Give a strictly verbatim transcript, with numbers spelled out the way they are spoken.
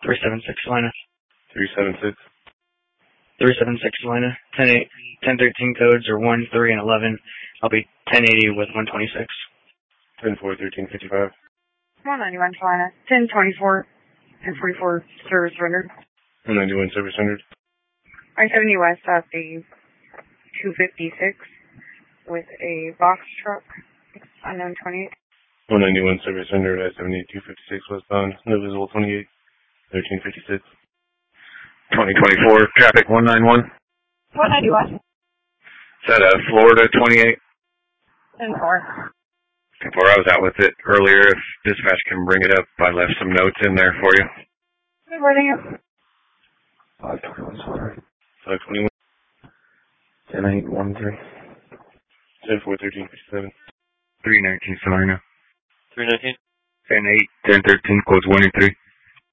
three seven six Salina. three seven six. three seven six Salina. ten eight, ten thirteen codes are one, three, and eleven. I'll be ten eighty with one twenty-six. ten four, thirteen fifty-five. one ninety-one Salina. ten twenty-four and forty-four service rendered. one ninety-one service rendered. I seventy West at the two fifty-six with a box truck. Unknown twenty-eight. one ninety-one service rendered. I seventy two fifty-six westbound. No visible twenty-eight. thirteen fifty-six. twenty twenty-four, traffic one nine one. one ninety-one. Is that a Florida twenty-eight? ten four. ten four, I was out with it earlier. If dispatch can bring it up, I left some notes in there for you. Good morning. five twenty-one, sorry. five twenty-one. ten eight one three. ten four, thirteen fifty-seven. three nineteen, Salina. three nineteen. ten eight, ten thirteen, codes one and three.